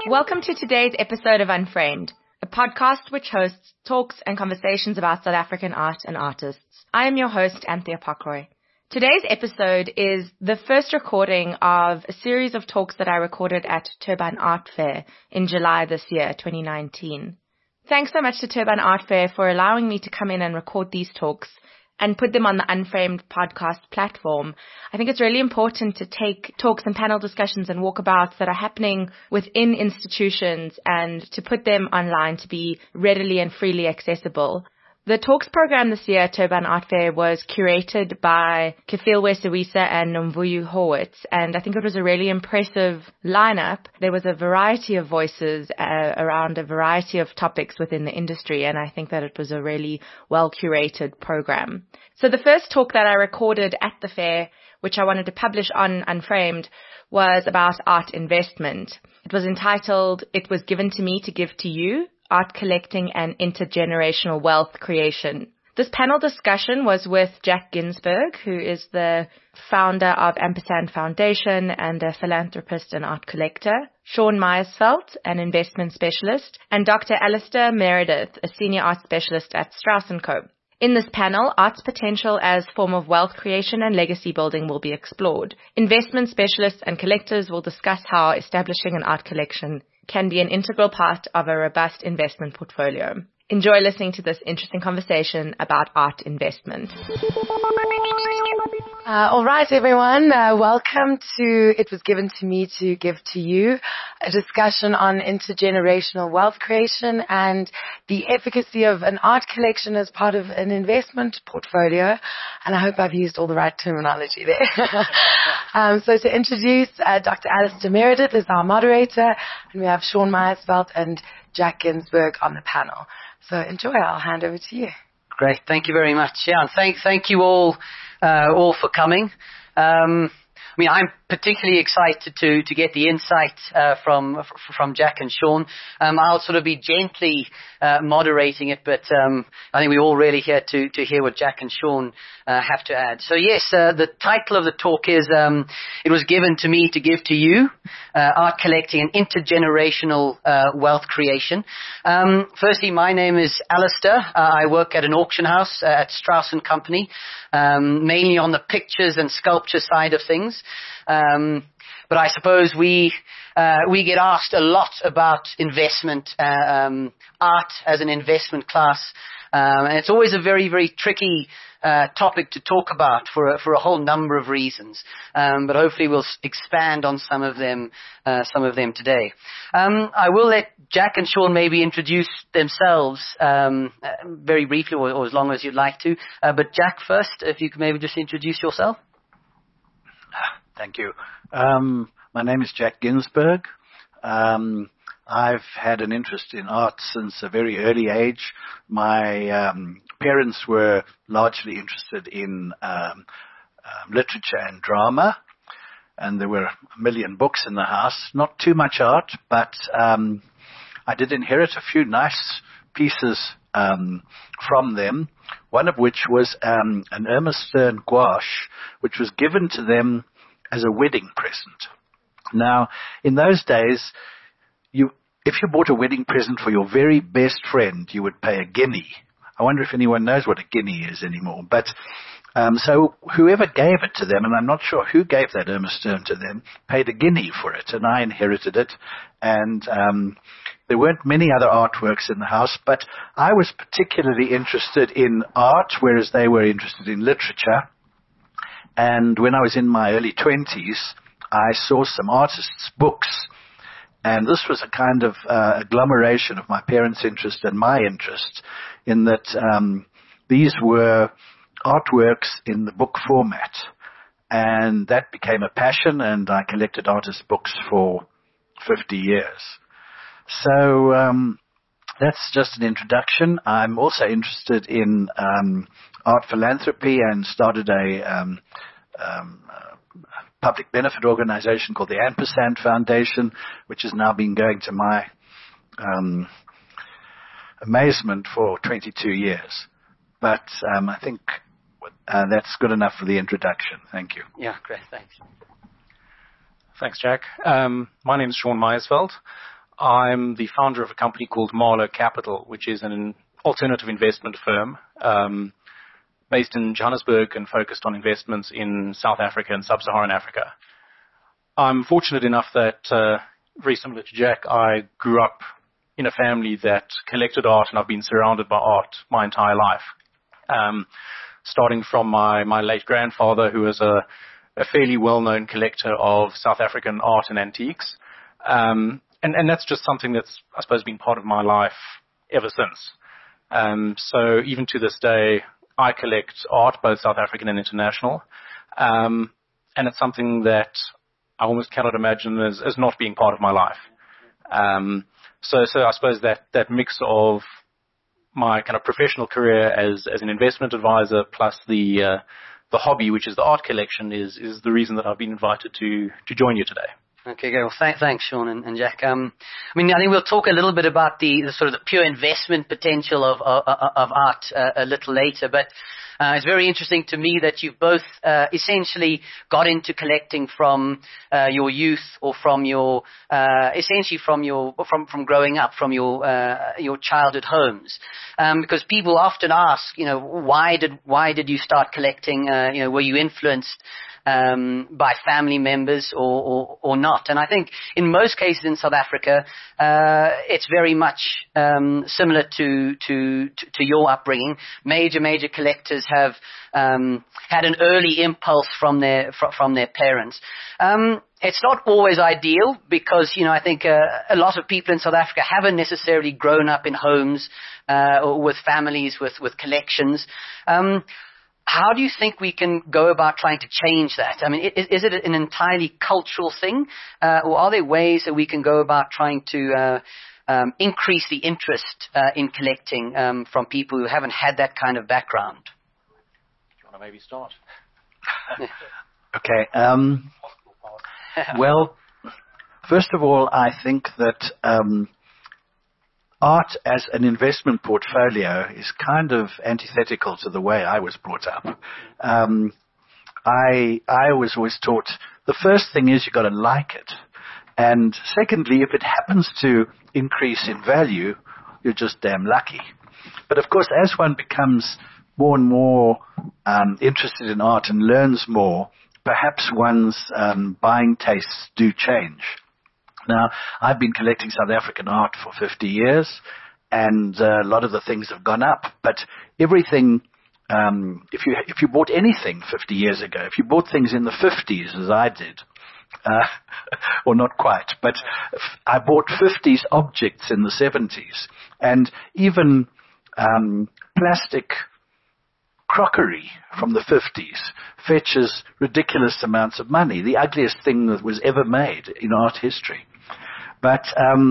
Welcome to today's episode of Unframed, a podcast which hosts talks and conversations about South African art and artists. I am your host, Anthea Pockroy. Today's episode is the first recording of a series of talks that I recorded at Turbine Art Fair in July this year, 2019. Thanks so much to Turbine Art Fair for allowing me to come in and record these talks and put them on the Unframed podcast platform. I think it's really important to take talks and panel discussions and walkabouts that are happening within institutions and to put them online to be readily and freely accessible. The talks program this year at Turbine Art Fair was curated by Kefilwe Sewisa and Nomvuyo Horwitz, and I think it was a really impressive lineup. There was a variety of voices around a variety of topics within the industry, and I think that it was a really well-curated program. So the first talk that I recorded at the fair, which I wanted to publish on Unframed, was about art investment. It was entitled, "It Was Given to Me to Give to You, Art Collecting and Intergenerational Wealth Creation." This panel discussion was with Jack Ginsberg, who is the founder of Ampersand Foundation and a philanthropist and art collector, Sean Meyersfeld, an investment specialist, and Dr. Alistair Meredith, a senior art specialist at Strauss & Co. In this panel, art's potential as form of wealth creation and legacy building will be explored. Investment specialists and collectors will discuss how establishing an art collection can be an integral part of a robust investment portfolio. Enjoy listening to this interesting conversation about art investment. All right, everyone. Welcome to It Was Given to Me to Give to You, a discussion on intergenerational wealth creation and the efficacy of an art collection as part of an investment portfolio. And I hope I've used all the right terminology there. So to introduce Dr. Alistair Meredith is our moderator, and we have Sean Meyersfeld and Jack Ginsberg on the panel. So enjoy. I'll hand over to you. Great. Thank you very much. Yeah, and thank you all for coming. I'm particularly excited to get the insight from Jack and Sean. I'll sort of be gently moderating it, but I think we're all really here to hear what Jack and Sean have to add. So yes, the title of the talk is "It Was Given to Me to Give to You, Art Collecting and Intergenerational Wealth Creation." Firstly, my name is Alistair. I work at an auction house at Strauss & Company, mainly on the pictures and sculpture side of things. But I suppose we get asked a lot about investment, art as an investment class, and it's always a very, very tricky topic to talk about for a whole number of reasons. But hopefully we'll expand on some of them today. I will let Jack and Sean maybe introduce themselves very briefly, or as long as you'd like to. But Jack first, if you could maybe just introduce yourself. Thank you. My name is Jack Ginsberg. I've had an interest in art since a very early age. My parents were largely interested in literature and drama, and there were a million books in the house. Not too much art, but I did inherit a few nice pieces from them, one of which was an Irma Stern gouache, which was given to them as a wedding present. Now, in those days, if you bought a wedding present for your very best friend, you would pay a guinea. I wonder if anyone knows what a guinea is anymore. But so whoever gave it to them, and I'm not sure who gave that Irma Stern to them, paid a guinea for it, and I inherited it. And there weren't many other artworks in the house, but I was particularly interested in art, whereas they were interested in literature. And when I was in my early 20s, I saw some artists' books. And this was a kind of agglomeration of my parents' interest and my interest, in that these were artworks in the book format. And that became a passion, and I collected artists' books for 50 years. So that's just an introduction. I'm also interested in art philanthropy and started a public benefit organization called the Ampersand Foundation, which has now been going, to my amazement, for 22 years. But I think that's good enough for the introduction. Thank you. Yeah, great. Thanks. Thanks, Jack. My name is Sean Meyersfeld. I'm the founder of a company called Marlow Capital, which is an alternative investment firm based in Johannesburg and focused on investments in South Africa and Sub-Saharan Africa. I'm fortunate enough that, very similar to Jack, I grew up in a family that collected art, and I've been surrounded by art my entire life. Starting from my late grandfather, who was a fairly well-known collector of South African art and antiques. And that's just something that's, I suppose, been part of my life ever since. So even to this day, I collect art, both South African and international. And it's something that I almost cannot imagine as not being part of my life. So I suppose that mix of my kind of professional career as an investment advisor plus the hobby, which is the art collection, is the reason that I've been invited to join you today. Okay, good. Well, thanks, Sean and Jack. I think we'll talk a little bit about the sort of the pure investment potential of art a little later, but it's very interesting to me that you've both essentially got into collecting from your youth, or from your essentially from growing up, from your childhood homes, because people often ask, why did you start collecting? Were you influenced by family members or not? And I think in most cases in South Africa, it's very much similar to your upbringing. Major collectors have had an early impulse from their parents. It's not always ideal because, I think a lot of people in South Africa haven't necessarily grown up in homes or with families with collections. How do you think we can go about trying to change that? I mean, is it an entirely cultural thing, or are there ways that we can go about trying to increase the interest in collecting from people who haven't had that kind of background? Do you want to maybe start? Okay. Well, first of all, I think that art as an investment portfolio is kind of antithetical to the way I was brought up. I was always taught the first thing is you've got to like it. And secondly, if it happens to increase in value, you're just damn lucky. But of course, as one becomes more and more interested in art and learns more, perhaps one's buying tastes do change. Now, I've been collecting South African art for 50 years, and a lot of the things have gone up. But everything, if you bought anything 50 years ago, if you bought things in the 50s, as I did, or not quite, but I bought 50s objects in the 70s, and even plastic crockery from the 50s fetches ridiculous amounts of money, the ugliest thing that was ever made in art history. But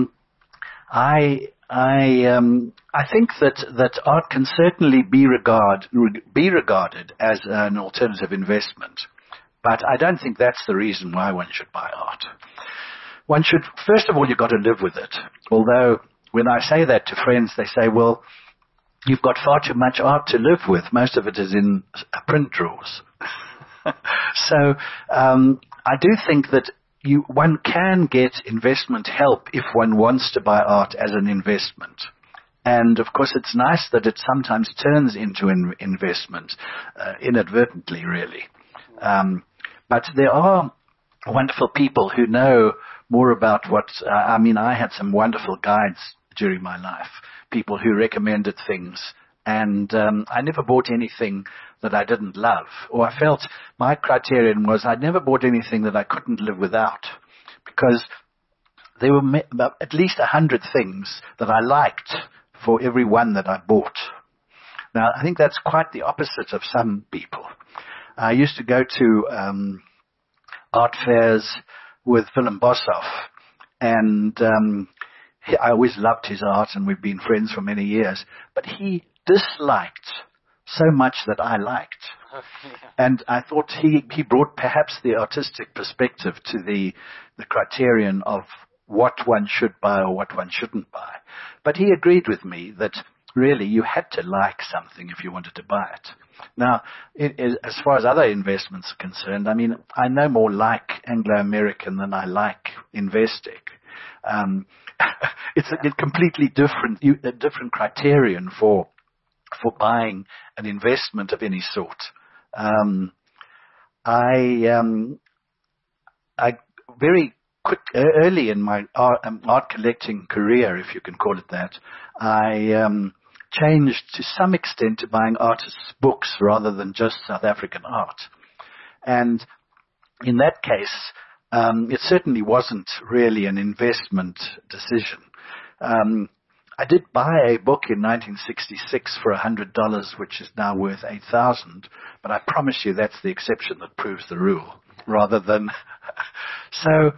I think that art can certainly be regarded as an alternative investment. But I don't think that's the reason why one should buy art. One should, first of all, you've got to live with it. Although when I say that to friends, they say, well, you've got far too much art to live with. Most of it is in print drawers. So I do think that one can get investment help if one wants to buy art as an investment. And, of course, it's nice that it sometimes turns into an investment, inadvertently, really. But there are wonderful people who know more about I had some wonderful guides during my life, people who recommended things. And I never bought anything that I didn't love. Or I felt my criterion was I never bought anything that I couldn't live without. Because there were at least 100 things that I liked for every one that I bought. Now, I think that's quite the opposite of some people. I used to go to art fairs with Willem Boshoff. And I always loved his art, and we've been friends for many years. But he disliked so much that I liked. And I thought he brought perhaps the artistic perspective to the criterion of what one should buy or what one shouldn't buy. But he agreed with me that really you had to like something if you wanted to buy it. Now, as far as other investments are concerned, I no more like Anglo-American than I like Investec. it's a completely different, a different criterion for buying an investment of any sort. I very early in my art collecting career, if you can call it that, I changed to some extent to buying artists' books rather than just South African art. And in that case, it certainly wasn't really an investment decision. I did buy a book in 1966 for $100, which is now worth $8,000, but I promise you that's the exception that proves the rule, rather than... So,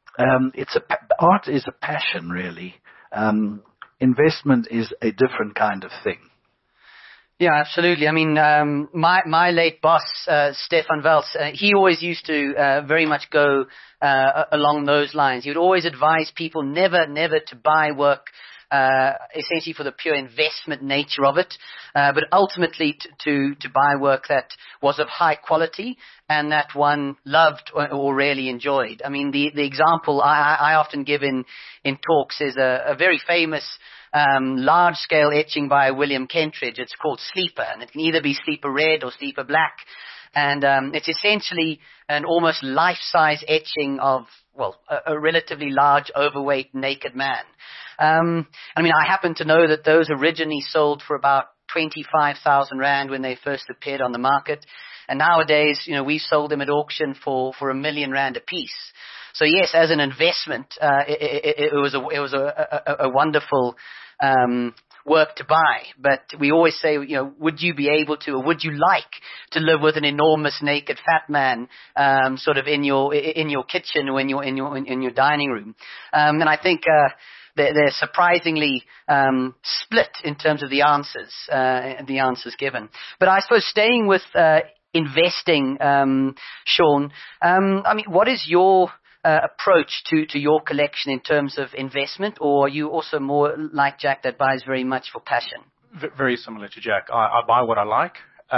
art is a passion, really. Investment is a different kind of thing. Yeah, absolutely. I mean, my late boss, Stefan Welz, he always used to very much go along those lines. He would always advise people never to buy work essentially for the pure investment nature of it, but ultimately to buy work that was of high quality and that one loved or really enjoyed. I mean, the example I often give in talks is a very famous large-scale etching by William Kentridge. It's called Sleeper, and it can either be Sleeper Red or Sleeper Black. And it's essentially an almost life-size etching of, well, a relatively large, overweight, naked man. I mean, I happen to know that those originally sold for about 25,000 Rand when they first appeared on the market. And nowadays, you know, we've sold them at auction for R1 million a piece. So yes, as an investment, it was a wonderful work to buy. But we always say, you know, would you be able to, or would you like to live with an enormous naked fat man, sort of in your kitchen or in your dining room? And I think they're surprisingly split in terms of the answers given. But I suppose staying with investing, Sean, I mean, what is your approach to your collection in terms of investment, or are you also more like Jack that buys very much for passion? Very similar to Jack. I buy what I like.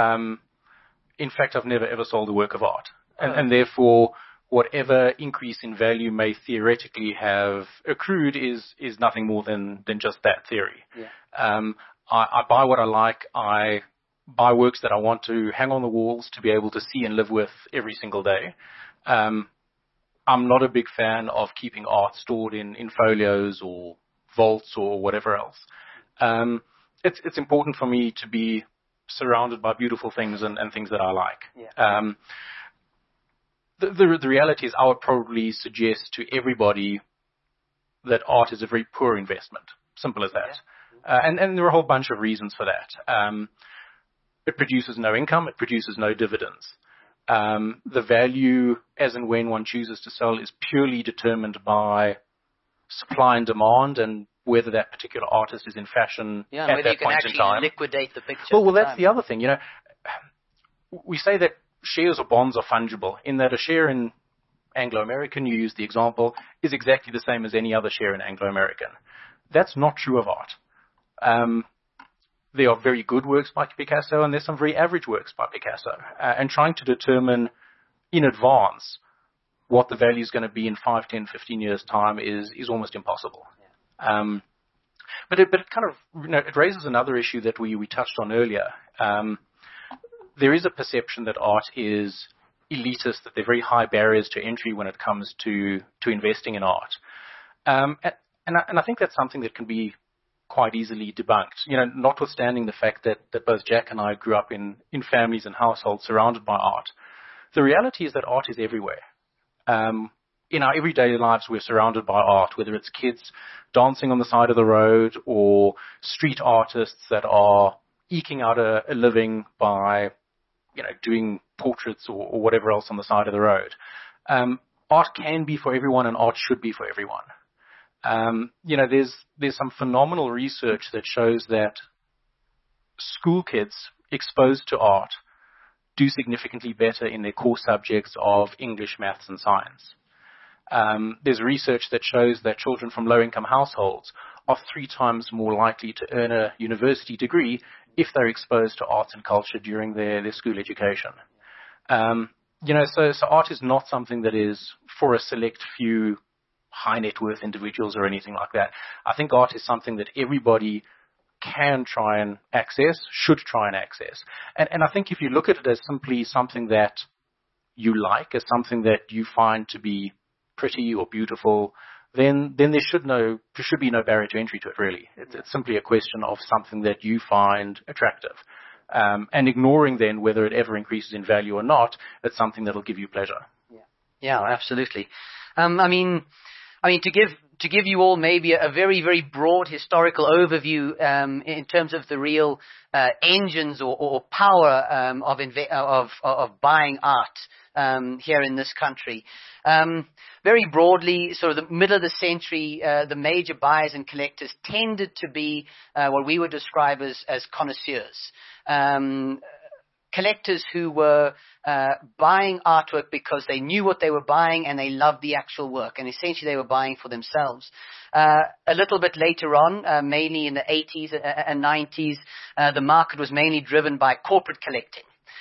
In fact, I've never ever sold a work of art, and therefore whatever increase in value may theoretically have accrued is nothing more than just that theory. Yeah. I buy what I like. I buy works that I want to hang on the walls to be able to see and live with every single day. I'm not a big fan of keeping art stored in folios or vaults or whatever else. It's important for me to be surrounded by beautiful things and things that I like. Yeah. The reality is I would probably suggest to everybody that art is a very poor investment. Simple as that. Yeah. And there are a whole bunch of reasons for that. It produces no income. It produces no dividends. The value as and when one chooses to sell is purely determined by supply and demand and whether that particular artist is in fashion at that point in time. Yeah, whether you can actually liquidate the picture. Well, that's the other thing. You know, we say that shares or bonds are fungible, in that a share in Anglo-American, you use the example, is exactly the same as any other share in Anglo-American. That's not true of art. There are very good works by Picasso, and there's some very average works by Picasso. And trying to determine in advance what the value is going to be in 5, 10, 15 years' time is almost impossible. Yeah. But it kind of, you know, it raises another issue that we touched on earlier. There is a perception that art is elitist, that there are very high barriers to entry when it comes to investing in art. And I think that's something that can be quite easily debunked. You know, notwithstanding the fact that both Jack and I grew up in families and households surrounded by art, the reality is that art is everywhere. In our everyday lives, we're surrounded by art, whether it's kids dancing on the side of the road or street artists that are eking out a living by, you know, doing portraits or whatever else on the side of the road. Art can be for everyone, and art should be for everyone. You know, there's some phenomenal research that shows that school kids exposed to art do significantly better in their core subjects of English, maths, and science. There's research that shows that children from low-income households are 3 times more likely to earn a university degree if they're exposed to arts and culture during their school education. You know, so art is not something that is for a select few high net worth individuals or anything like that. I think art is something that everybody can try and access, should try and access. And I think if you look at it as simply something that you like, as something that you find to be pretty or beautiful, then there should be no barrier to entry to it, really. It's simply a question of something that you find attractive. And ignoring then whether it ever increases in value or not, it's something that'll give you pleasure. Yeah, absolutely. I mean, to give you all maybe a very, very broad historical overview in terms of the real engines or power of buying art here in this country. Very broadly, sort of the middle of the century, the major buyers and collectors tended to be what we would describe as connoisseurs. Collectors who were buying artwork because they knew what they were buying and they loved the actual work, and essentially they were buying for themselves. A little bit later on, mainly in the 80s and 90s, the market was mainly driven by corporate collecting.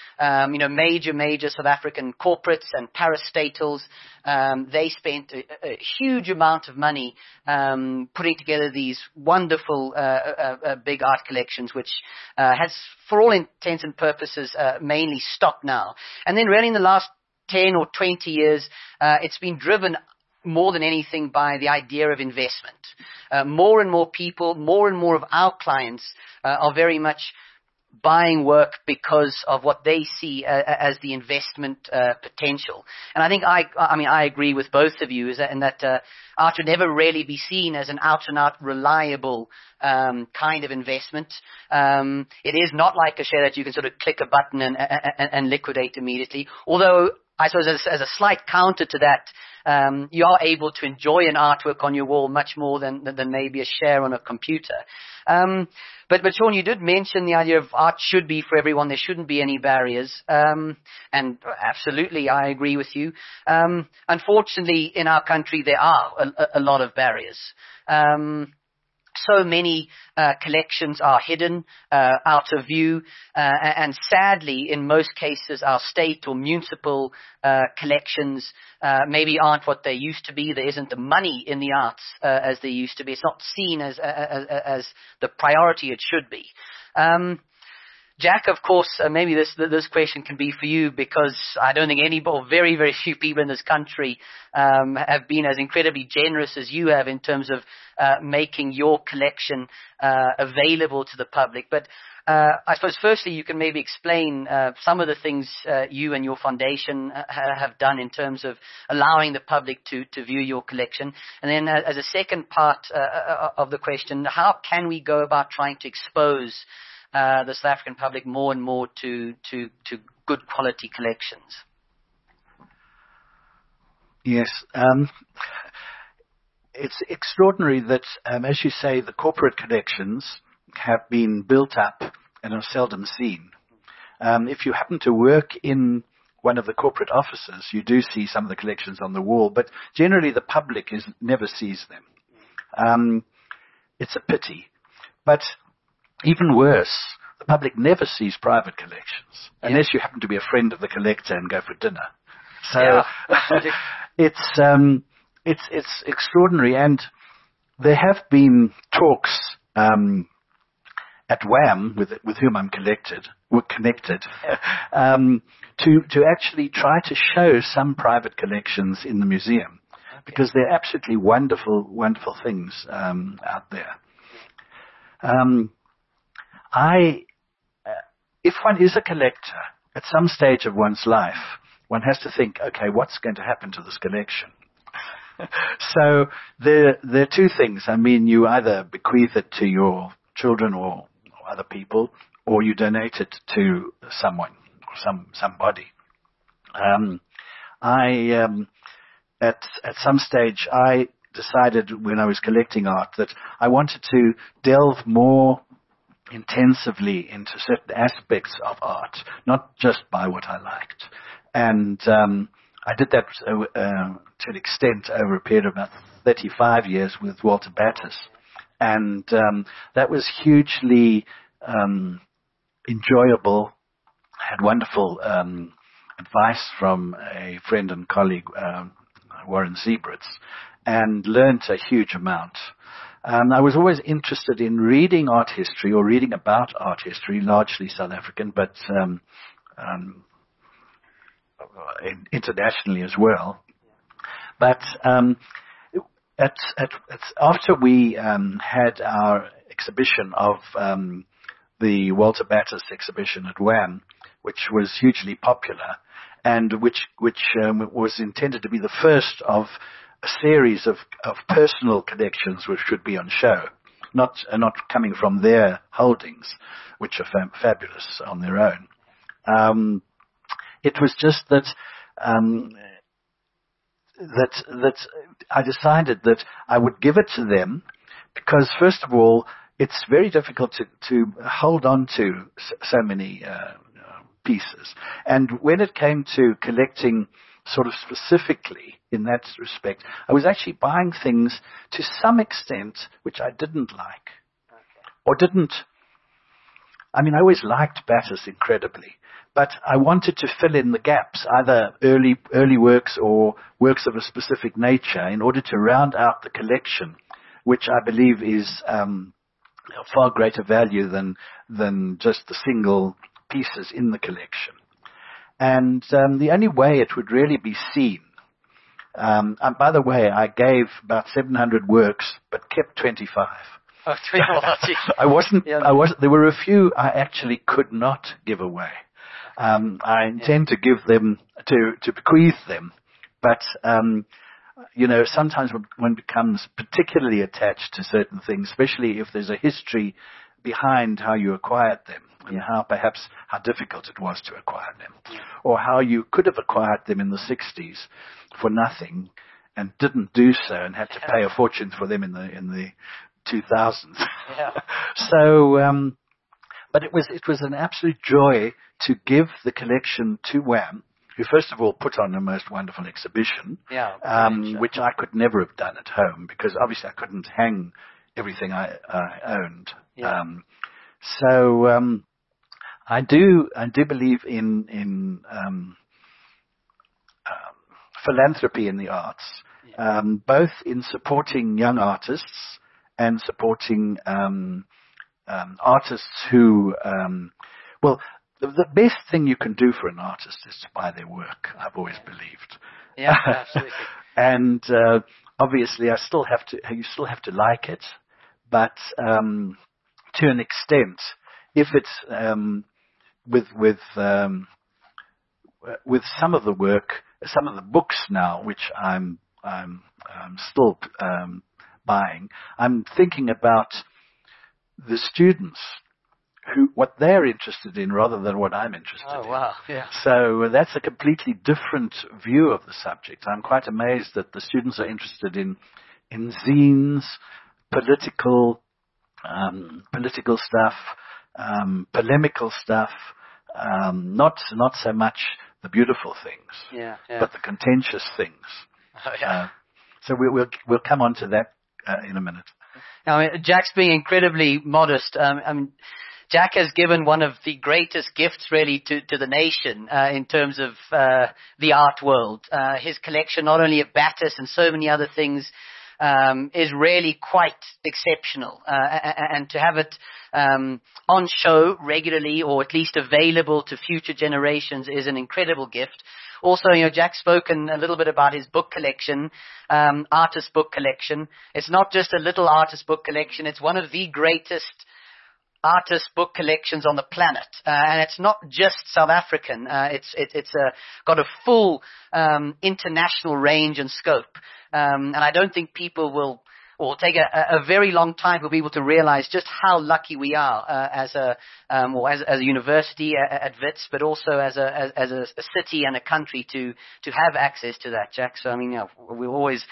Major South African corporates and parastatals, they spent a huge amount of money putting together these wonderful big art collections, which has, for all intents and purposes, mainly stopped now. And then really in the last 10 or 20 years, it's been driven more than anything by the idea of investment. More and more people, more and more of our clients are very much buying work because of what they see as the investment potential. And I think I agree with both of you in that art should never really be seen as an out-and-out reliable kind of investment. It is not like a share that you can sort of click a button and liquidate immediately. Although I suppose as a slight counter to that, you are able to enjoy an artwork on your wall much more than maybe a share on a computer. But Sean, you did mention the idea of art should be for everyone. There shouldn't be any barriers. And absolutely, I agree with you. Unfortunately, in our country, there are a lot of barriers. So many collections are hidden, out of view, and sadly, in most cases, our state or municipal collections maybe aren't what they used to be. There isn't the money in the arts as they used to be. It's not seen as the priority it should be. Jack, of course, maybe this question can be for you, because I don't think very, very few people in this country have been as incredibly generous as you have in terms of making your collection available to the public. But I suppose firstly you can maybe explain some of the things you and your foundation have done in terms of allowing the public to view your collection. And then as a second part of the question, how can we go about trying to expose the South African public more and more to good quality collections? Yes. It's extraordinary that, as you say, the corporate collections have been built up and are seldom seen. If you happen to work in one of the corporate offices, you do see some of the collections on the wall, but generally the public never sees them. It's a pity. But even worse, the public never sees private collections, unless you happen to be a friend of the collector and go for dinner. So it's extraordinary, and there have been talks at WAM, with whom I'm connected, to actually try to show some private collections in the museum, because they're absolutely wonderful, wonderful things out there. If one is a collector, at some stage of one's life, one has to think, okay, what's going to happen to this collection? So there are two things. I mean, you either bequeath it to your children or other people, or you donate it to someone, or somebody. At some stage, I decided when I was collecting art that I wanted to delve more intensively into certain aspects of art, not just by what I liked. And I did that to an extent over a period of about 35 years with Walter Battis. And that was hugely enjoyable. I had wonderful advice from a friend and colleague, Warren Zeebritz. and learnt a huge amount. I was always interested in reading art history or reading about art history, largely South African, but internationally as well. But after we had our exhibition of the Walter Bathurst exhibition at WAM, which was hugely popular, and which was intended to be the first of a series of personal collections which should be on show, not coming from their holdings, which are fabulous on their own. It was just that I decided that I would give it to them because, first of all, it's very difficult to hold on to so many pieces. And when it came to collecting sort of specifically in that respect, I was actually buying things to some extent which I didn't like. Or didn't. I mean, I always liked Bathurst incredibly, but I wanted to fill in the gaps, either early works or works of a specific nature, in order to round out the collection, which I believe is of far greater value than just the single pieces in the collection. And the only way it would really be seen, and by the way, I gave about 700 works, but kept 25. Oh, there were a few I actually could not give away. I intend to give them, to bequeath them, but, sometimes one becomes particularly attached to certain things, especially if there's a history behind how you acquired them and how difficult it was to acquire them, or how you could have acquired them in the 60s for nothing and didn't do so and had to pay a fortune for them in the 2000s. Yeah. So, but it was an absolute joy to give the collection to WAM, who first of all put on a most wonderful exhibition, which I could never have done at home because obviously I couldn't hang everything I owned. Yeah. I do believe in philanthropy in the arts, both in supporting young artists and supporting artists who, the best thing you can do for an artist is to buy their work. I've always believed. Yeah, absolutely. And obviously, you still have to like it, but to an extent, if it's with some of the work, some of the books now, which I'm still buying, I'm thinking about the students what they're interested in rather than what I'm interested in. Oh, wow. Yeah. So that's a completely different view of the subject. I'm quite amazed that the students are interested in zines, political stuff, polemical stuff, not so much the beautiful things, but the contentious things. Oh, yeah. So we'll come on to that in a minute. Now, Jack's being incredibly modest. Jack has given one of the greatest gifts, really, to the nation in terms of the art world. His collection, not only of Bathurst and so many other things, is really quite exceptional. And to have it on show regularly, or at least available to future generations, is an incredible gift. Also, Jack's spoken a little bit about his book collection, artist book collection. It's not just a little artist book collection. It's one of the greatest artist book collections on the planet, and it's not just South African. It's got a full international range and scope, and I don't think people will take a very long time to be able to realize just how lucky we are as a university at Wits, but also as a city and a country to have access to that, Jack. So we always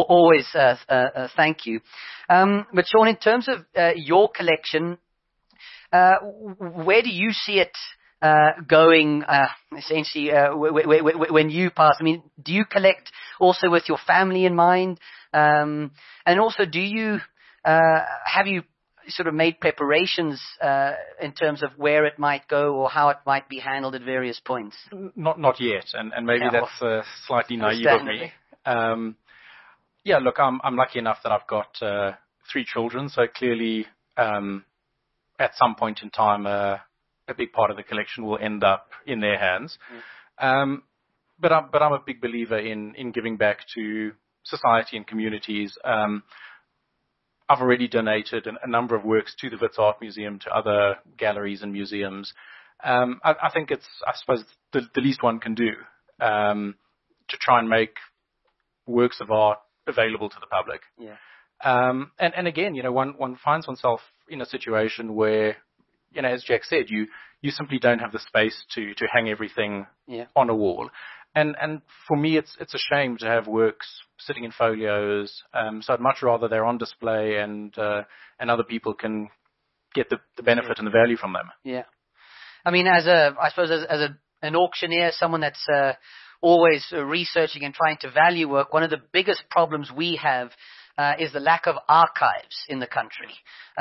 thank you. But Sean, in terms of your collection, where do you see it going, essentially, when you pass? Do you collect also with your family in mind? And also, do you have you sort of made preparations in terms of where it might go or how it might be handled at various points? Not yet, and maybe that's slightly naive of me. Yeah, look, I'm lucky enough that I've got 3 children, so clearly at some point in time a big part of the collection will end up in their hands. But I'm a big believer in giving back to society and communities. I've already donated a number of works to the Wits Art Museum, to other galleries and museums. I think it's, I suppose, the least one can do to try and make works of art available to the public. Yeah. And again, one finds oneself in a situation where, as Jack said, you simply don't have the space to hang everything on a wall. And for me, it's a shame to have works sitting in folios. So I'd much rather they're on display and other people can get the benefit and the value from them. Yeah. I mean, as an auctioneer, someone that's always researching and trying to value work, one of the biggest problems we have is the lack of archives in the country.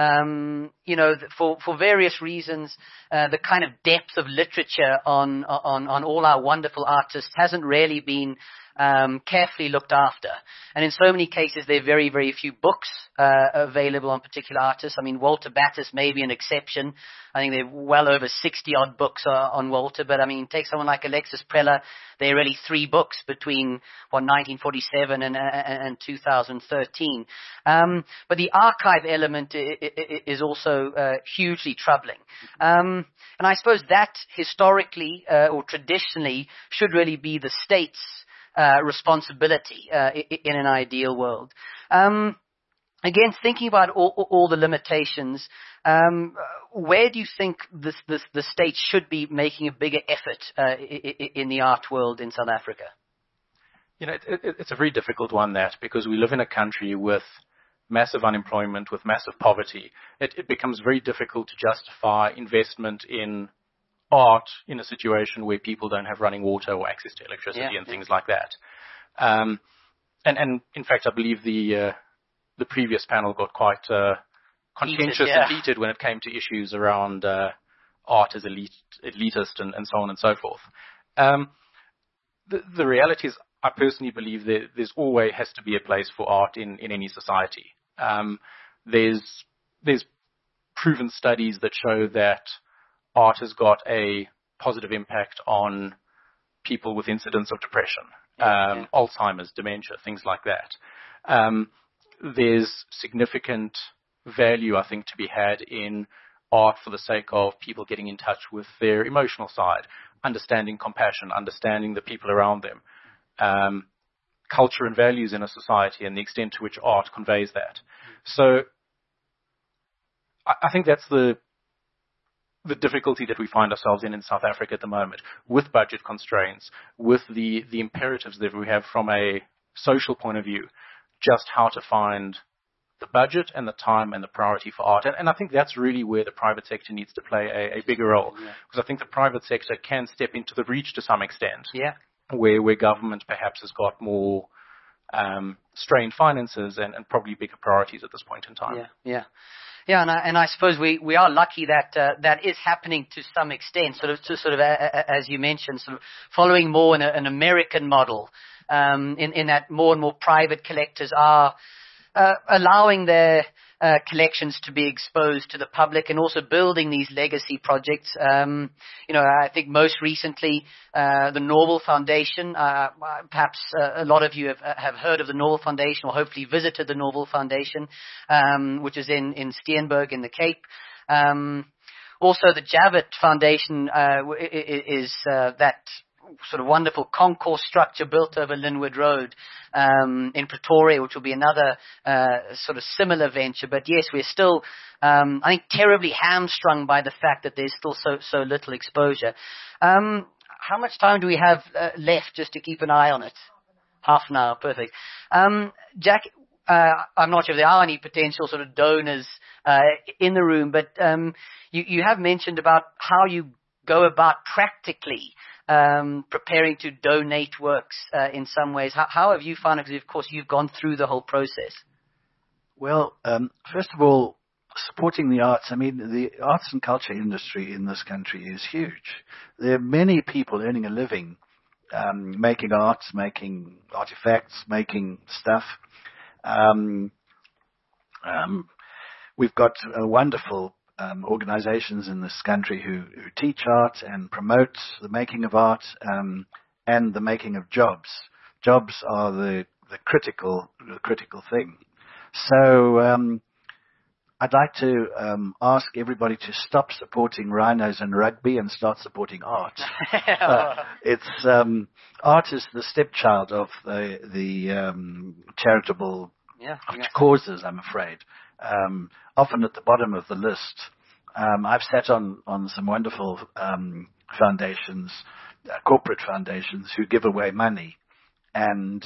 For various reasons, the kind of depth of literature on all our wonderful artists hasn't really been carefully looked after. And in so many cases, there are very, very few books available on particular artists. I mean, Walter Battis may be an exception. I think there are well over 60-odd books on Walter. But, I mean, take someone like Alexis Preller. There are really 3 books between, 1947 and 2013. But the archive element is also hugely troubling. And I suppose that historically or traditionally should really be the state's responsibility in an ideal world. Again, thinking about all the limitations, where do you think the state should be making a bigger effort in the art world in South Africa? It's a very difficult one, because we live in a country with massive unemployment, with massive poverty. It becomes very difficult to justify investment in art in a situation where people don't have running water or access to electricity and things like that. And in fact, I believe the previous panel got quite contentious and heated when it came to issues around art as elitist and so on and so forth. The reality is, I personally believe there's always has to be a place for art in any society. There's proven studies that show that art has got a positive impact on people with incidents of depression, Alzheimer's, dementia, things like that. There's significant value, I think, to be had in art for the sake of people getting in touch with their emotional side, understanding compassion, understanding the people around them, culture and values in a society and the extent to which art conveys that. So I think that's the difficulty that we find ourselves in South Africa at the moment, with budget constraints, with the imperatives that we have from a social point of view, just how to find the budget and the time and the priority for art. And I think that's really where the private sector needs to play a bigger role, because I think the private sector can step into the breach to some extent, where government perhaps has got more strained finances and probably bigger priorities at this point in time. Yeah, and I suppose we are lucky that that is happening to some extent, sort of as you mentioned, sort of following more an American model, in that more and more private collectors are allowing their collections to be exposed to the public, and also building these legacy projects. I think most recently the Norval Foundation. Perhaps a lot of you have heard of the Norval Foundation, or hopefully visited the Norval Foundation, which is in Steenberg in the Cape. Also, the Javet Foundation is that sort of wonderful concourse structure built over Linwood Road in Pretoria, which will be another sort of similar venture. But yes, we're still, I think, terribly hamstrung by the fact that there's still so little exposure. How much time do we have left, just to keep an eye on it? Half an hour, perfect. Jack, I'm not sure if there are any potential sort of donors in the room, but you have mentioned about how you go about practically preparing to donate works in some ways. How have you found it? Because, of course, you've gone through the whole process. Well, first of all, supporting the arts. I mean, the arts and culture industry in this country is huge. There are many people earning a living making art, making artifacts, making stuff. We've got wonderful organizations in this country who teach art and promote the making of art and the making of jobs. Jobs are the critical thing. So I'd like to ask everybody to stop supporting rhinos and rugby and start supporting art. It's art is the stepchild of the charitable causes, I'm afraid. Often at the bottom of the list. I've sat on some wonderful foundations, corporate foundations, who give away money, and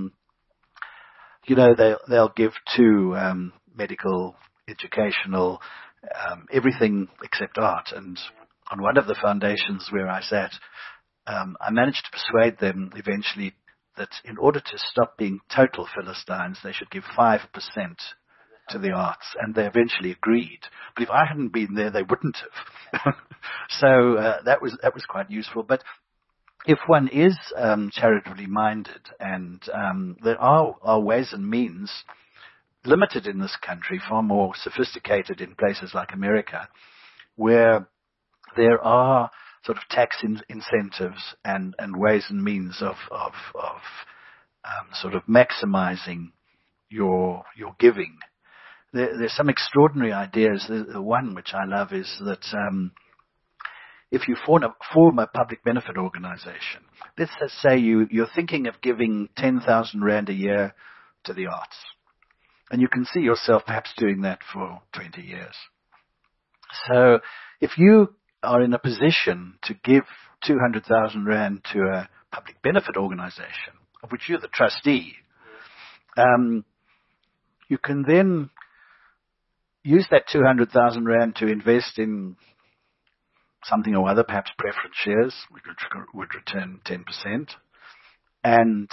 they'll give to medical, educational, everything except art. And on one of the foundations where I sat, I managed to persuade them eventually that in order to stop being total Philistines, they should give 5% to the arts, and they eventually agreed. But if I hadn't been there, they wouldn't have. So that was quite useful. But if one is charitably minded, and there are ways and means, limited in this country, far more sophisticated in places like America, where there are sort of tax incentives and ways and means of sort of maximizing your giving. There's some extraordinary ideas. The one which I love is that if you form a public benefit organization, let's say you're thinking of giving 10,000 Rand a year to the arts, and you can see yourself perhaps doing that for 20 years. So if you are in a position to give 200,000 Rand to a public benefit organization, of which you're the trustee, you can then use that 200,000 Rand to invest in something or other, perhaps preference shares, which would return 10%. And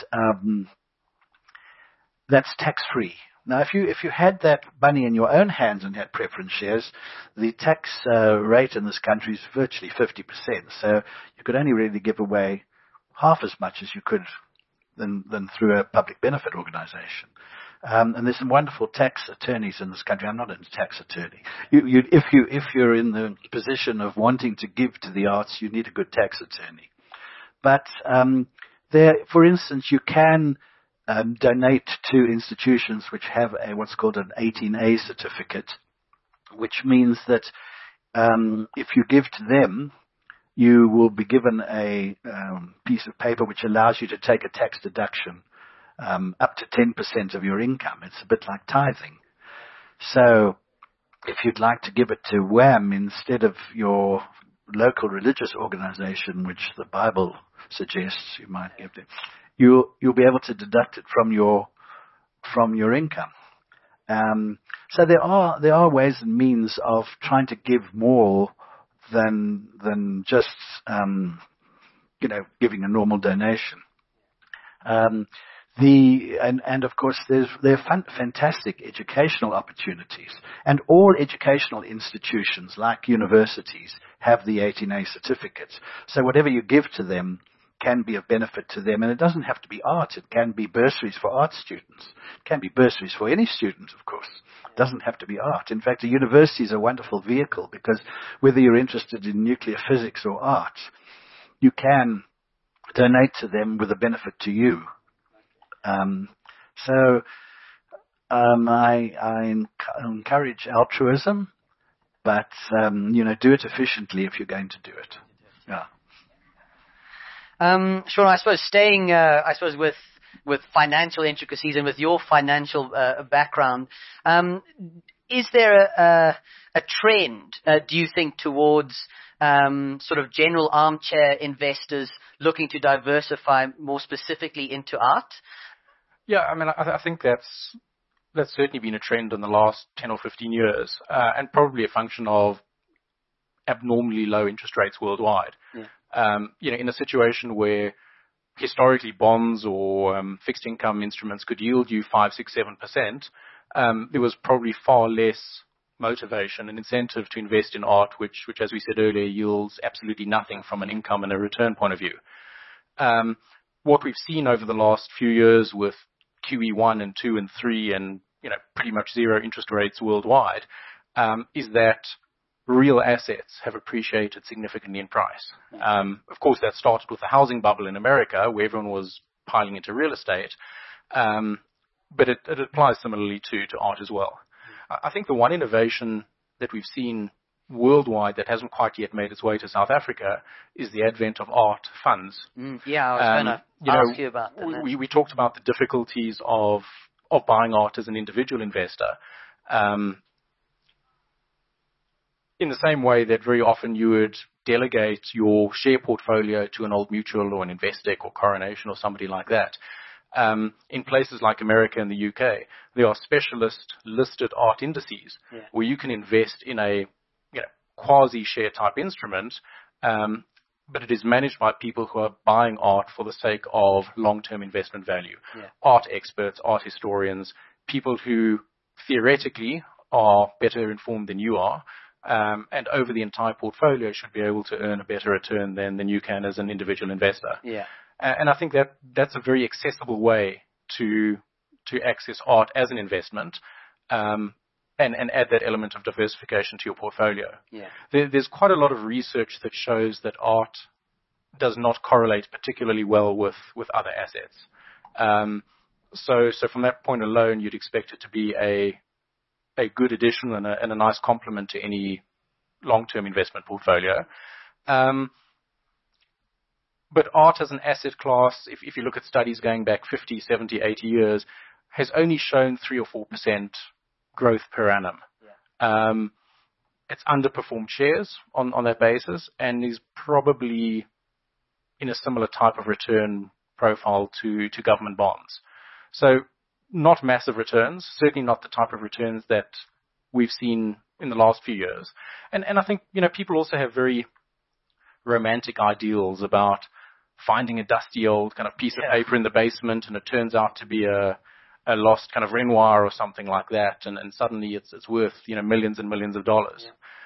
that's tax-free. Now, if you had that money in your own hands and had preference shares, the tax rate in this country is virtually 50%. So you could only really give away half as much as you could than through a public benefit organization. And there's some wonderful tax attorneys in this country. I'm not a tax attorney. If you're in the position of wanting to give to the arts, you need a good tax attorney. But for instance, you can donate to institutions which have what's called an 18A certificate, which means that if you give to them, you will be given a piece of paper which allows you to take a tax deduction up to 10% of your income. It's a bit like tithing. So if you'd like to give it to WHAM instead of your local religious organization, which the Bible suggests you might give them, you'll be able to deduct it from your income. So there are ways and means of trying to give more than just giving a normal donation. And of course there are fantastic educational opportunities, and all educational institutions like universities have the 18A certificates. So whatever you give to them can be of benefit to them, and it doesn't have to be art. It can be bursaries for art students. It can be bursaries for any student, of course. It doesn't have to be art. In fact, a university is a wonderful vehicle, because whether you're interested in nuclear physics or art, you can donate to them with a benefit to you. So I encourage altruism, but do it efficiently if you're going to do it. Yeah. Sean, I suppose staying, with financial intricacies and with your financial background, is there a trend, do you think, towards sort of general armchair investors looking to diversify more specifically into art? Yeah, I mean, I think that's certainly been a trend in the last 10 or 15 years, and probably a function of abnormally low interest rates worldwide. Yeah. In a situation where historically bonds or fixed income instruments could yield you 5, 6, 7%, there was probably far less motivation and incentive to invest in art, which, as we said earlier, yields absolutely nothing from an income and a return point of view. What we've seen over the last few years with QE1 and 2 and 3 and, pretty much zero interest rates worldwide, is that real assets have appreciated significantly in price. Of course, that started with the housing bubble in America, where everyone was piling into real estate, but it applies similarly to art as well. I think the one innovation that we've seen worldwide that hasn't quite yet made its way to South Africa is the advent of art funds. Yeah, I was going to ask you about that. We talked about the difficulties of buying art as an individual investor. In the same way that very often you would delegate your share portfolio to an Old Mutual or an Investec or Coronation or somebody like that. In places like America and the UK, there are specialist listed art indices where you can invest in a quasi-share type instrument, but it is managed by people who are buying art for the sake of long-term investment value. Art experts, art historians, people who theoretically are better informed than you are, and over the entire portfolio should be able to earn a better return than you can as an individual investor. And I think that's a very accessible way to access art as an investment, and add that element of diversification to your portfolio. There's quite a lot of research that shows that art does not correlate particularly well with other assets. So from that point alone, you'd expect it to be a good addition and a nice complement to any long-term investment portfolio. But art as an asset class, if you look at studies going back 50, 70, 80 years, has only shown 3 or 4% growth per annum. It's underperformed shares on that basis and is probably in a similar type of return profile to government bonds. So not massive returns, certainly not the type of returns that we've seen in the last few years. And I think, people also have very romantic ideals about finding a dusty old kind of piece of paper in the basement and it turns out to be a lost kind of Renoir or something like that, and suddenly it's worth millions and millions of dollars.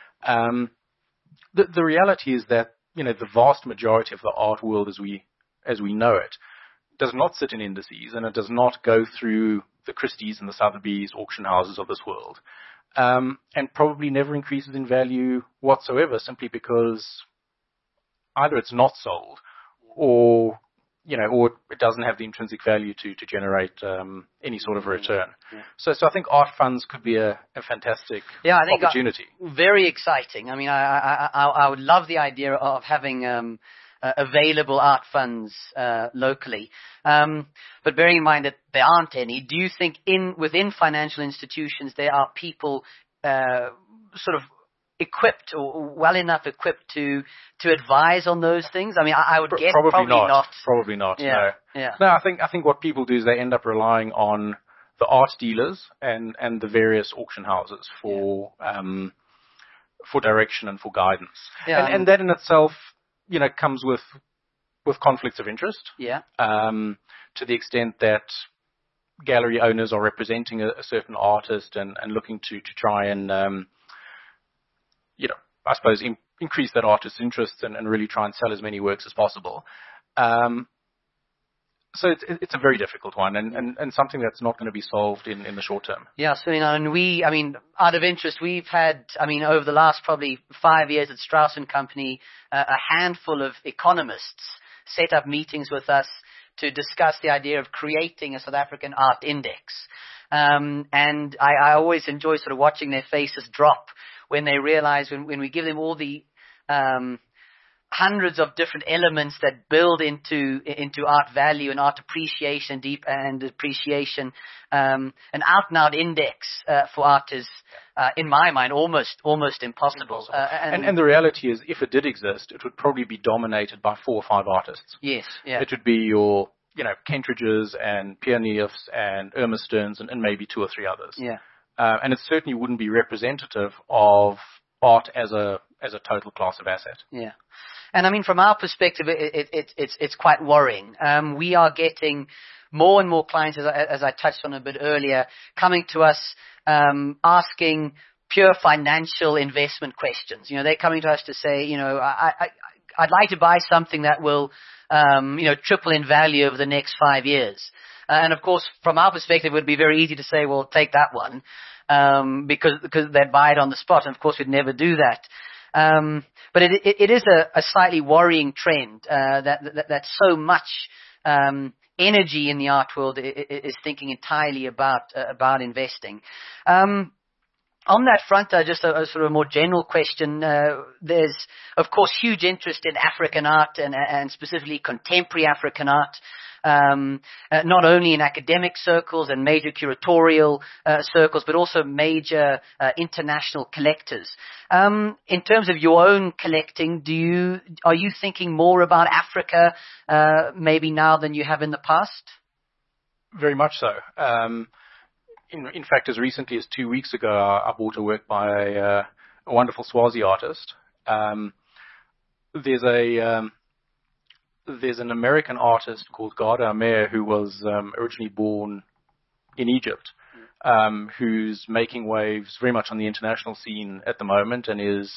The reality is that the vast majority of the art world as we know it does not sit in indices, and it does not go through the Christie's and the Sotheby's auction houses of this world, and probably never increases in value whatsoever, simply because either it's not sold or it doesn't have the intrinsic value to generate any sort of return. So I think art funds could be a fantastic opportunity. Very exciting. I mean, I would love the idea of having available art funds locally. But bearing in mind that there aren't any, do you think within financial institutions there are people sort of equipped or well enough equipped to advise on those things? I mean, I would guess probably not. Probably not. No. No, I think what people do is they end up relying on the art dealers and the various auction houses for direction and for guidance. And that in itself, comes with conflicts of interest. To the extent that gallery owners are representing a certain artist and looking to try and I suppose increase that artist's interests and really try and sell as many works as possible. So it's a very difficult one and something that's not going to be solved in the short term. So and out of interest, we've had, over the last probably 5 years at Strauss & Company, a handful of economists set up meetings with us to discuss the idea of creating a South African art index. And I always enjoy sort of watching their faces drop when they realize when we give them all the hundreds of different elements that build into art value and art appreciation, deep and appreciation, an out-and-out index for art is, in my mind, almost impossible. And the reality is, if it did exist, it would probably be dominated by 4 or 5 artists. It would be your Kentridges and Pierre Neefs and Irma Stearns and maybe 2 or 3 others. And it certainly wouldn't be representative of art as a total class of asset. And from our perspective, it's quite worrying. We are getting more and more clients, as I touched on a bit earlier, coming to us asking pure financial investment questions. They're coming to us to say, I'd like to buy something that will, triple in value over the next 5 years. And of course, from our perspective, it would be very easy to say, well, take that one, because they'd buy it on the spot. And of course, we'd never do that. But it is a slightly worrying trend, that so much, energy in the art world is thinking entirely about investing. On that front, just a sort of more general question. There's, of course, huge interest in African art and specifically contemporary African art, not only in academic circles and major curatorial circles, but also major international collectors. In terms of your own collecting, are you thinking more about Africa maybe now than you have in the past? Very much so. In fact, as recently as 2 weeks ago, I bought a work by a wonderful Swazi artist. There's an American artist called Garda Amer who was originally born in Egypt, who's making waves very much on the international scene at the moment and is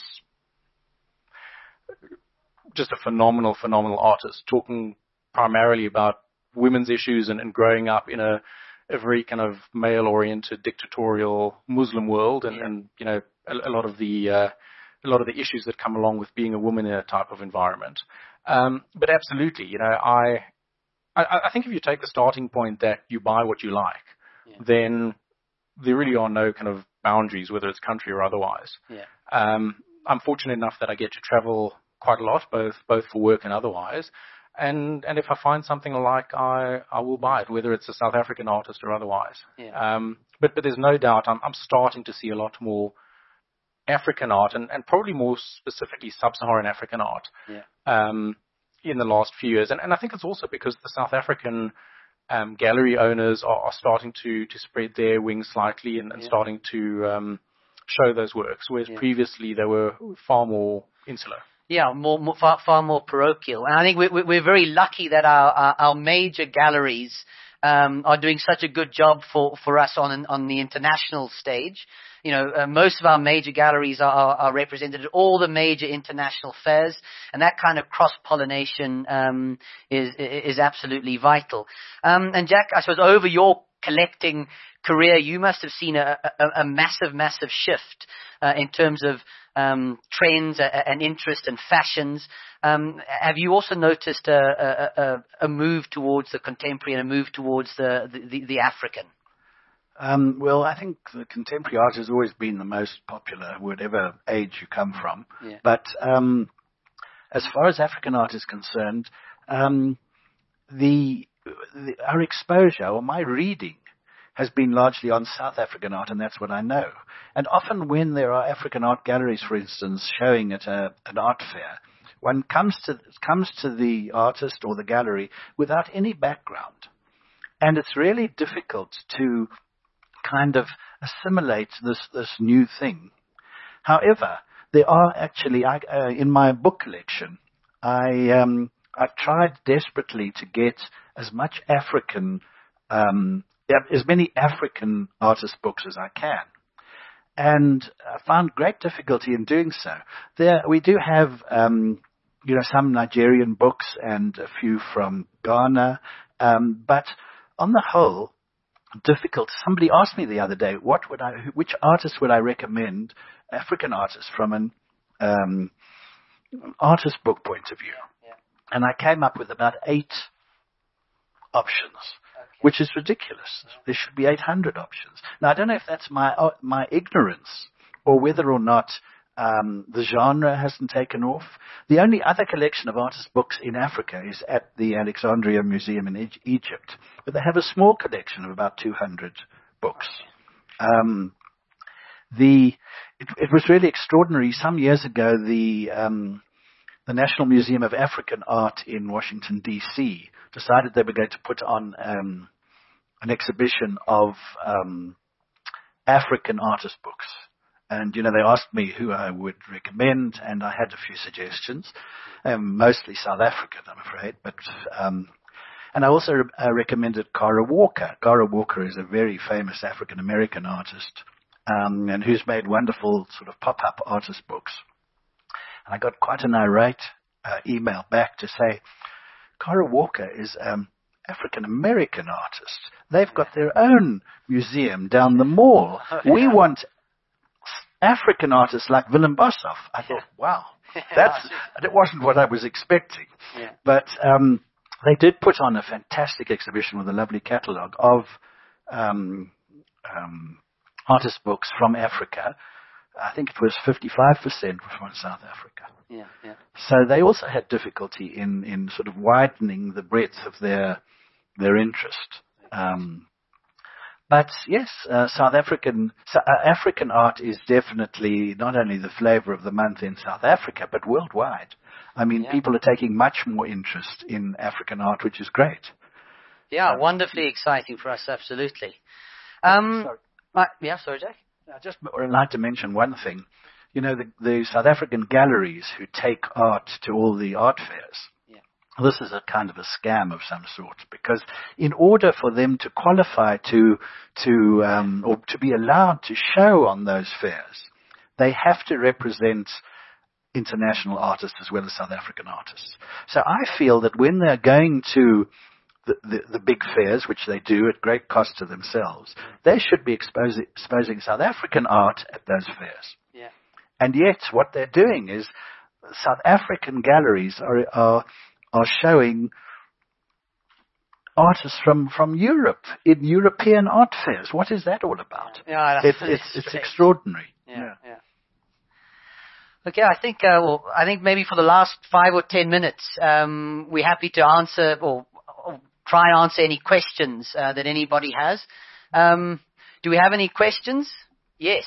just a phenomenal artist, talking primarily about women's issues and growing up in a very kind of male-oriented dictatorial Muslim world, and you know, a lot of the issues that come along with being a woman in a type of environment. But absolutely, you know, I think if you take the starting point that you buy what you like, then there really are no kind of boundaries, whether it's country or otherwise. I'm fortunate enough that I get to travel quite a lot, both for work and otherwise. And if I find something I like, I will buy it, whether it's a South African artist or otherwise. But there's no doubt I'm starting to see a lot more African art and probably more specifically sub-Saharan African art in the last few years. And I think it's also because the South African gallery owners are starting to spread their wings slightly and starting to show those works, whereas previously they were far more insular. Far more parochial. And I think we're very lucky that our major galleries are doing such a good job for us on the international stage. You know, most of our major galleries are represented at all the major international fairs, and that kind of cross-pollination is absolutely vital. And Jack, I suppose over your collecting career, you must have seen a massive shift in terms of trends and interest and fashions. Have you also noticed a move towards the contemporary and a move towards the African? Well, I think the contemporary art has always been the most popular, whatever age you come from. But as far as African art is concerned, our exposure or my reading has been largely on South African art, and that's what I know. And often when there are African art galleries, for instance, showing at an art fair, one comes to the artist or the gallery without any background. And it's really difficult to kind of assimilate this new thing. However, there are actually, in my book collection, I've tried desperately to get as much as many African artist books as I can. And I found great difficulty in doing so. We do have, some Nigerian books and a few from Ghana, but on the whole, difficult. Somebody asked me the other day, which artist would I recommend, African artists, from an artist book point of view? And I came up with about 8 options, which is ridiculous. There should be 800 options. Now, I don't know if that's my ignorance or whether or not the genre hasn't taken off. The only other collection of artist books in Africa is at the Alexandria Museum in Egypt, but they have a small collection of about 200 books. It was really extraordinary. Some years ago, the National Museum of African Art in Washington, D.C., decided they were going to put on an exhibition of African artist books. And, they asked me who I would recommend, and I had a few suggestions, mostly South African, I'm afraid. But and I also recommended Cara Walker. Cara Walker is a very famous African-American artist, and who's made wonderful sort of pop-up artist books. And I got quite an irate email back to say, Cara Walker is African American artists. They've got their own museum down the mall. We want African artists like Willem Boshoff. I thought, wow, that wasn't what I was expecting. Yeah. But they did put on a fantastic exhibition with a lovely catalogue of artist books from Africa. I think it was 55% from South Africa. Yeah, yeah. So they also had difficulty in sort of widening the breadth of their interest. But yes, African art is definitely not only the flavor of the month in South Africa, but worldwide. I mean, people are taking much more interest in African art, which is great. Yeah, wonderfully exciting for us, absolutely. Sorry, Sorry, Jack. I just would like to mention one thing. You know, the South African galleries who take art to all the art fairs. Yeah. This is a kind of a scam of some sort, because in order for them to qualify or to be allowed to show on those fairs, they have to represent international artists as well as South African artists. So I feel that when they're going to the big fairs, which they do at great cost to themselves, they should be exposing South African art at those fairs. Yeah. And yet, what they're doing is South African galleries are showing artists from Europe in European art fairs. What is that all about? Yeah, it's extraordinary. Yeah. Okay, I think maybe for the last 5 or 10 minutes, we're happy to answer or try and answer any questions that anybody has. Do we have any questions? Yes.